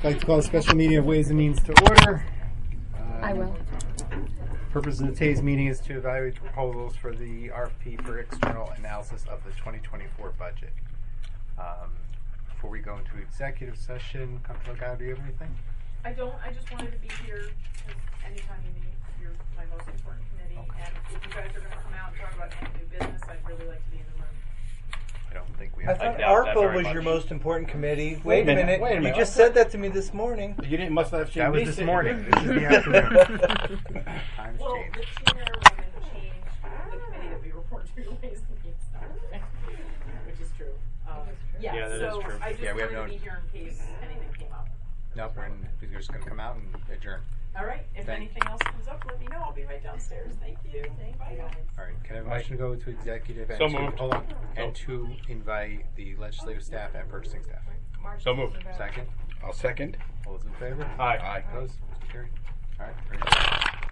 like to call a special meeting of Ways and Means to order. I will. Purpose of today's meeting is to evaluate the proposals for the RFP for external analysis of the 2024 budget. Before we go into executive session, Comptroller Guy, do you have anything? I don't. I just wanted to be here because anytime you meet, you're my most important committee. Okay. And if you guys are going to come out and talk about any new business, I'd really like to be in the room. I don't think we I have. thought doubt that ARPA very was much. your most important committee. Wait a minute. You just said that to me this morning. You didn't must have seen That was me this sitting morning. here. This is the afternoon. Times Well, change. the chairwoman changed the committee that we report to Ways and Means, which is true. Yeah, that is so true. I just Yeah, we have wanted to no- be here in case anything came up. Nope, we're just going to come out and adjourn. All right. If Thank- anything else comes up, let me know. I'll be right downstairs. Thank you. Bye, guys. All right, can I have a motion to go to executive and So to, moved. hold on, and to invite the legislative staff and purchasing staff? So moved. Second? I'll second. All those in favor? Aye. Opposed? Motion carried.